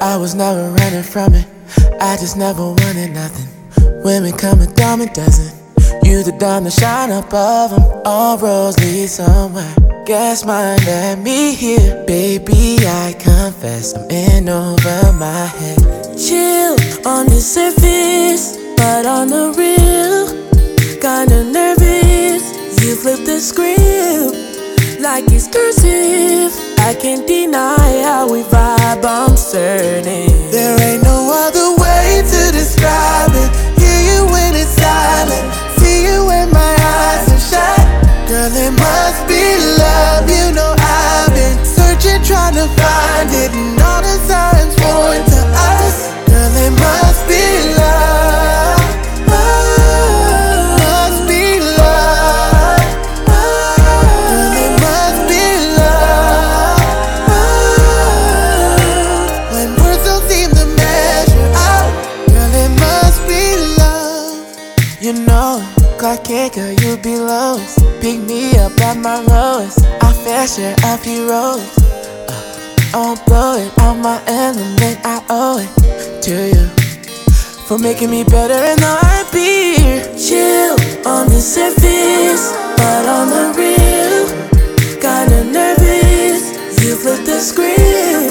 I was never running from it, I just never wanted nothing. Women come a dime a dozen, you the dime to shine above them. All roads lead somewhere, guess mine led me here. Baby, I confess, I'm in over my head. Chill on the surface, but on the real, kinda nervous. You flip the script like it's cursive. I can't deny how we vibe, I'm certain. There ain't no other way to describe it. Hear you when it's silent, see you when my eyes are shut. Girl, it must be love, you know I've been searching, trying to find it, and all the signs point to us. Girl, it must be love, must be love. Girl, it must be love, when words don't seem to measure up. Girl, it must be love. You know, Clark Kent, girl, you be lowest. Pick me up at my lowest. I fair share of heroes. I won't blow it on my element, I owe it to you for making me better and I be here. Chill on the surface, but on the real, kinda nervous. You flip the script